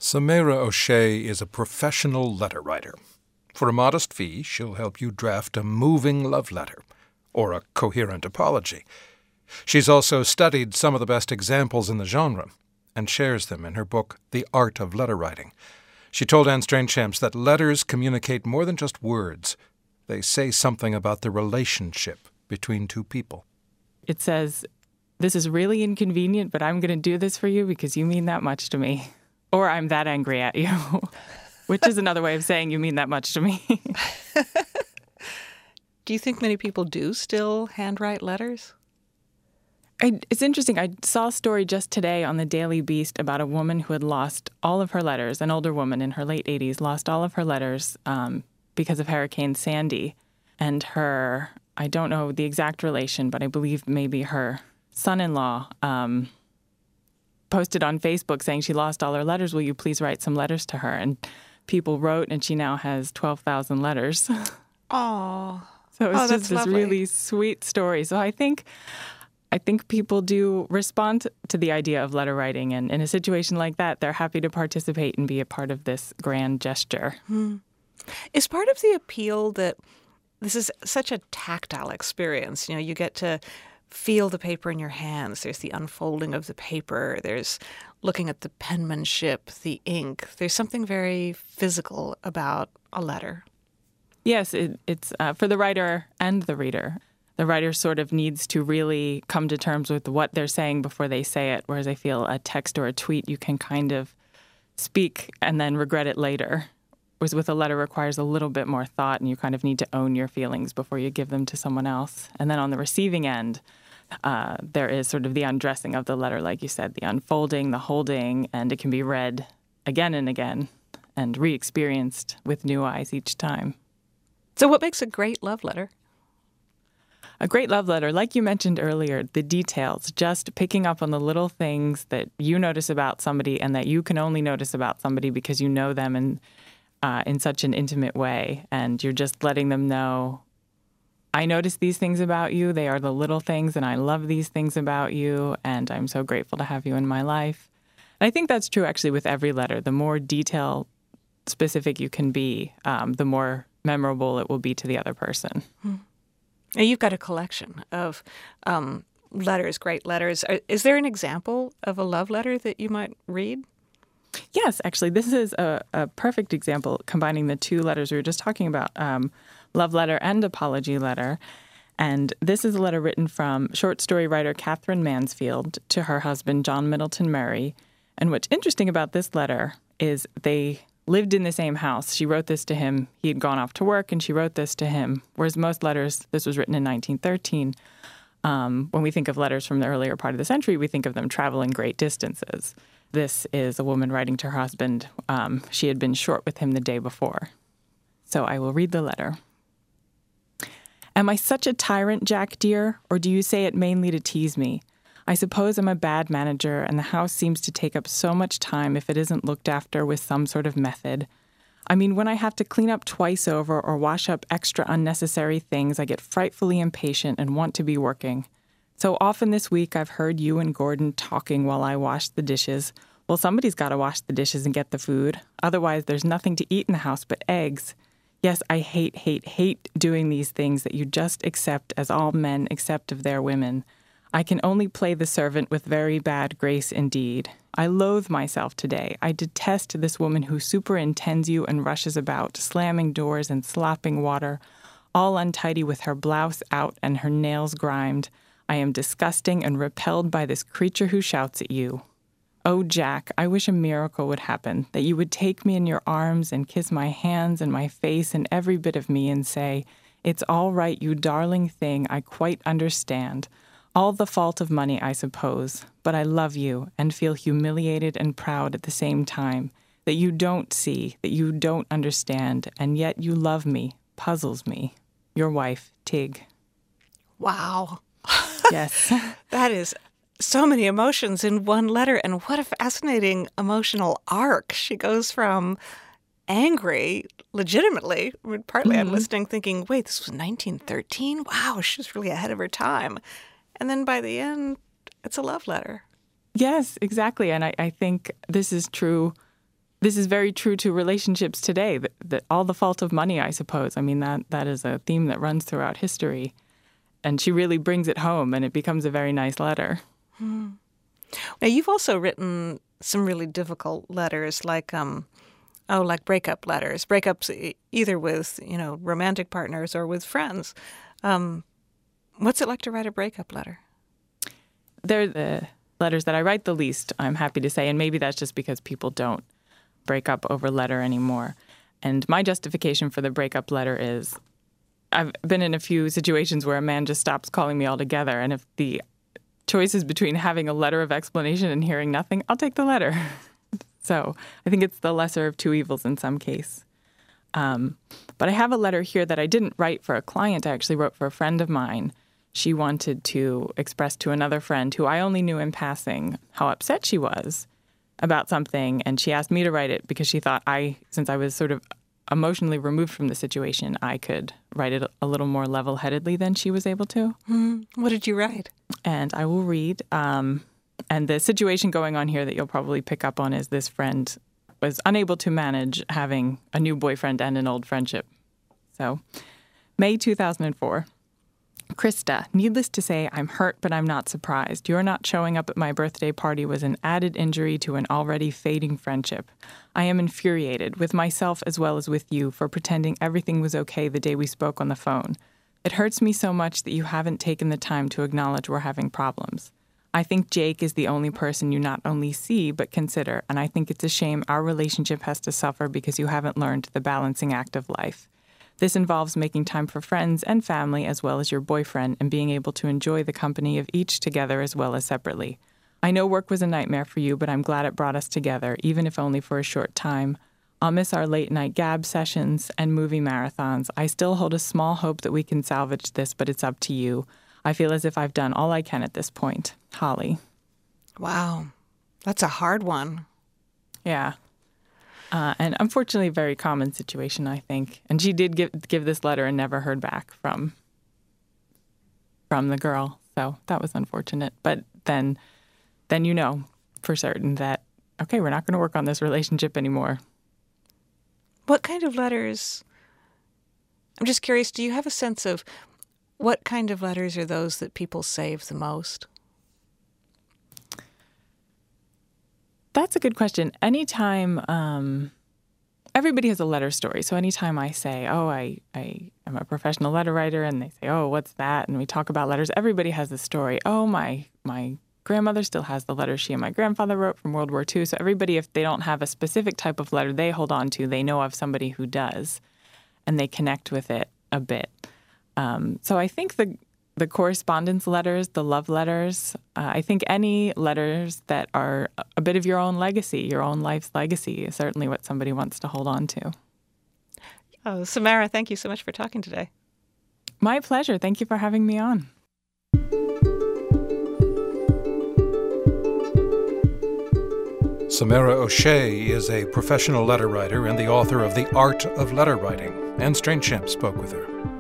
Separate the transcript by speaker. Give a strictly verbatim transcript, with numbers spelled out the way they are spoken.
Speaker 1: Samira O'Shea is a professional letter writer. For a modest fee, she'll help you draft a moving love letter or a coherent apology. She's also studied some of the best examples in the genre and shares them in her book, The Art of Letter Writing. She told Anne Strainchamps that letters communicate more than just words. They say something about the relationship between two people.
Speaker 2: It says, "This is really inconvenient, but I'm going to do this for you because you mean that much to me." Or I'm that angry at you, which is another way of saying you mean that much to me.
Speaker 3: Do you think many people do still handwrite letters?
Speaker 2: I, it's interesting. I saw a story just today on the Daily Beast about a woman who had lost all of her letters, an older woman in her late eighties, lost all of her letters um, because of Hurricane Sandy. And her, I don't know the exact relation, but I believe maybe her son-in-law um, posted on Facebook saying she lost all her letters. Will you please write some letters to her? And people wrote, and she now has twelve thousand letters.
Speaker 3: Oh,
Speaker 2: so it's
Speaker 3: oh,
Speaker 2: just
Speaker 3: that's
Speaker 2: this
Speaker 3: lovely.
Speaker 2: really sweet story. So I think I think people do respond to the idea of letter writing. And in a situation like that, they're happy to participate and be a part of this grand gesture.
Speaker 3: Hmm. Is part of the appeal that this is such a tactile experience? You know, you get to feel the paper in your hands. There's the unfolding of the paper. There's looking at the penmanship, the ink. There's something very physical about a letter.
Speaker 2: Yes, it, it's uh, for the writer and the reader. The writer sort of needs to really come to terms with what they're saying before they say it, whereas I feel a text or a tweet, you can kind of speak and then regret it later. Whereas with a letter requires a little bit more thought, and you kind of need to own your feelings before you give them to someone else. And then on the receiving end, uh, there is sort of the undressing of the letter, like you said, the unfolding, the holding, and it can be read again and again and re-experienced with new eyes each time.
Speaker 3: So what makes a great love letter?
Speaker 2: A great love letter, like you mentioned earlier, the details, just picking up on the little things that you notice about somebody and that you can only notice about somebody because you know them in, uh, in such an intimate way. And you're just letting them know, I notice these things about you. They are the little things, and I love these things about you, and I'm so grateful to have you in my life. And I think that's true, actually, with every letter. The more detail specific you can be, um, the more memorable it will be to the other person.
Speaker 3: Hmm. Now, you've got a collection of um, letters, great letters. Is there an example of a love letter that you might read?
Speaker 2: Yes, actually, this is a, a perfect example, combining the two letters we were just talking about, um, love letter and apology letter. And this is a letter written from short story writer Catherine Mansfield to her husband, John Middleton Murray. And what's interesting about this letter is they lived in the same house. She wrote this to him. He had gone off to work, and she wrote this to him. Whereas most letters, this was written in nineteen thirteen. Um, when we think of letters from the earlier part of the century, we think of them traveling great distances. This is a woman writing to her husband. Um, she had been short with him the day before. So I will read the letter. Am I such a tyrant, Jack dear, or do you say it mainly to tease me? I suppose I'm a bad manager, and the house seems to take up so much time if it isn't looked after with some sort of method. I mean, when I have to clean up twice over or wash up extra unnecessary things, I get frightfully impatient and want to be working. So often this week I've heard you and Gordon talking while I wash the dishes. Well, somebody's got to wash the dishes and get the food. Otherwise, there's nothing to eat in the house but eggs. Yes, I hate, hate, hate doing these things that you just accept as all men accept of their women. I can only play the servant with very bad grace indeed. I loathe myself today. I detest this woman who superintends you and rushes about, slamming doors and slopping water, all untidy with her blouse out and her nails grimed. I am disgusting and repelled by this creature who shouts at you. Oh, Jack, I wish a miracle would happen, that you would take me in your arms and kiss my hands and my face and every bit of me and say, it's all right, you darling thing, I quite understand. All the fault of money, I suppose, but I love you and feel humiliated and proud at the same time, that you don't see, that you don't understand, and yet you love me, puzzles me. Your wife, Tig.
Speaker 3: Wow.
Speaker 2: Yes.
Speaker 3: That is so many emotions in one letter, and what a fascinating emotional arc. She goes from angry, legitimately, I mean, partly mm-hmm. I'm listening thinking, wait, this was nineteen thirteen? Wow, she was really ahead of her time. And then by the end, it's a love letter.
Speaker 2: Yes, exactly. And I, I think this is true. this is very true to relationships today, that, that all the fault of money, I suppose. I mean, that that is a theme that runs throughout history. And she really brings it home, and it becomes a very nice letter.
Speaker 3: Hmm. Now, you've also written some really difficult letters, like, um, oh, like breakup letters, breakups either with, you know, romantic partners or with friends. Um, what's it like to write a breakup letter?
Speaker 2: They're the letters that I write the least, I'm happy to say, and maybe that's just because people don't break up over letter anymore. And my justification for the breakup letter is I've been in a few situations where a man just stops calling me altogether, and if the choice is between having a letter of explanation and hearing nothing, I'll take the letter. So I think it's the lesser of two evils in some case. Um, but I have a letter here that I didn't write for a client. I actually wrote for a friend of mine. She wanted to express to another friend who I only knew in passing how upset she was about something, and she asked me to write it because she thought I, since I was sort of emotionally removed from the situation, I could write it a little more level-headedly than she was able to.
Speaker 3: Mm, what did you write?
Speaker 2: And I will read. Um, and the situation going on here that you'll probably pick up on is this friend was unable to manage having a new boyfriend and an old friendship. So, May two thousand four. Krista, needless to say, I'm hurt, but I'm not surprised. Your not showing up at my birthday party was an added injury to an already fading friendship. I am infuriated, with myself as well as with you, for pretending everything was okay the day we spoke on the phone. It hurts me so much that you haven't taken the time to acknowledge we're having problems. I think Jake is the only person you not only see, but consider, and I think it's a shame our relationship has to suffer because you haven't learned the balancing act of life. This involves making time for friends and family as well as your boyfriend and being able to enjoy the company of each together as well as separately. I know work was a nightmare for you, but I'm glad it brought us together, even if only for a short time. I'll miss our late-night gab sessions and movie marathons. I still hold a small hope that we can salvage this, but it's up to you. I feel as if I've done all I can at this point. Holly.
Speaker 3: Wow. That's a hard one.
Speaker 2: Yeah. Uh, and unfortunately, a very common situation, I think. And she did give give this letter and never heard back from from the girl. So that was unfortunate. But then, then you know for certain that, okay, we're not going to work on this relationship anymore.
Speaker 3: What kind of letters? I'm just curious, do you have a sense of what kind of letters are those that people save the most?
Speaker 2: That's a good question. Anytime, um, everybody has a letter story. So anytime I say, oh, I, I am a professional letter writer, and they say, oh, what's that? And we talk about letters, everybody has a story. Oh, my my grandmother still has the letter she and my grandfather wrote from World War Two. So everybody, if they don't have a specific type of letter they hold on to, they know of somebody who does, and they connect with it a bit. Um, so I think the the correspondence letters, the love letters, uh, I think any letters that are a bit of your own legacy, your own life's legacy, is certainly what somebody wants to hold on to.
Speaker 3: Oh, Samara, thank you so much for talking today.
Speaker 2: My pleasure. Thank you for having me on.
Speaker 1: Samara O'Shea is a professional letter writer and the author of The Art of Letter Writing. Anne Strainchamp spoke with her.